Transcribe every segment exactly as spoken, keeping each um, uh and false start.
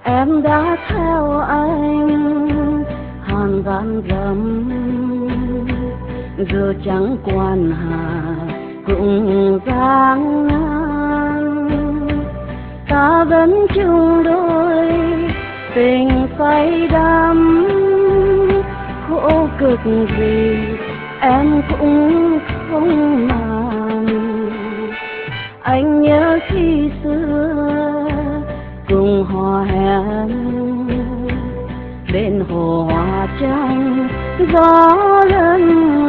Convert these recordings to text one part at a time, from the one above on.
Em đã theo anh hàng vạn dặm, giờ chẳng quan hà cùng dáng ngang. Ta vẫn chung đôi tình say đắm, khổ cực gì em cũng không màng. Anh nhớ khi xưa cùng hò hẹn bên hồ hoa trắng, gió lân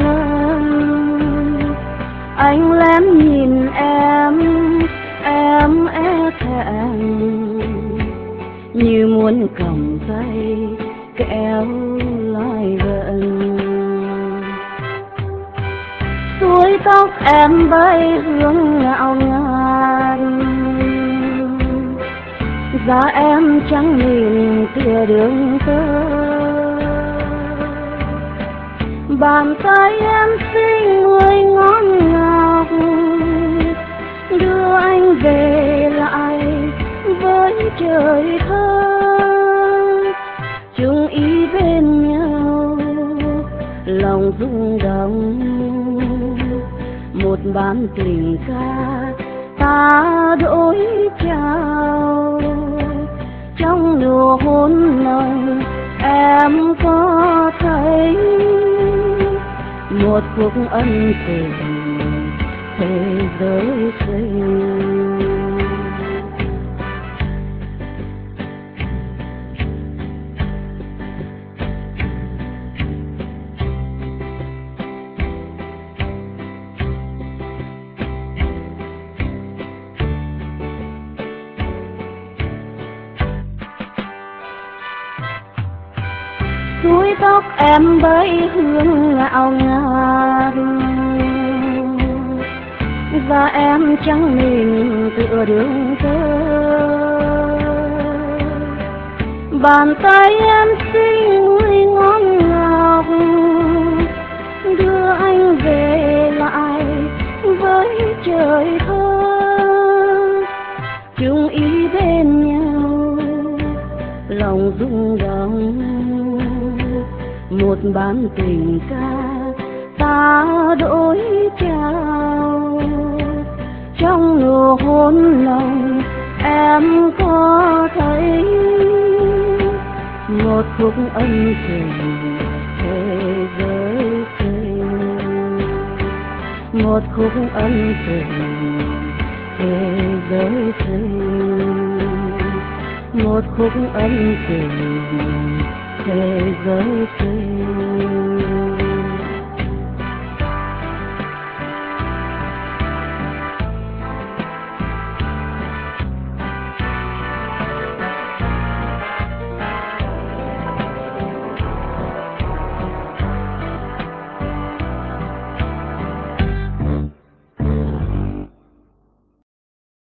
lân. Anh lén nhìn em, em e thẹn như muốn cầm tay kéo lại gần. Suối tóc em bay hướng ngạo ngạt, giá em chẳng nhìn tia đường tới. Bàn tay em xinh mười ngón ngọc, đưa anh về lại với trời thơ. Chung ý bên nhau lòng rung động, một bản tình ca ta đổi trao. Trong nụ hôn nồng em có thấy một cuộc ân tình thế giới sinh. Suối tóc em bay hướng ngạo ngạt, và em chẳng nhìn tựa đường tới. Bàn tay em xinh mười ngón ngọc, đưa anh về lại với trời thơ. Chung ý bên nhau lòng rung động, một bản tình ca ta đổi trao. Trong nụ hôn nồng em có thấy một cuộc ân tình thế giới sinh. Một cuộc ân tình thế giới sinh. Một cuộc ân tình thế giới sinh.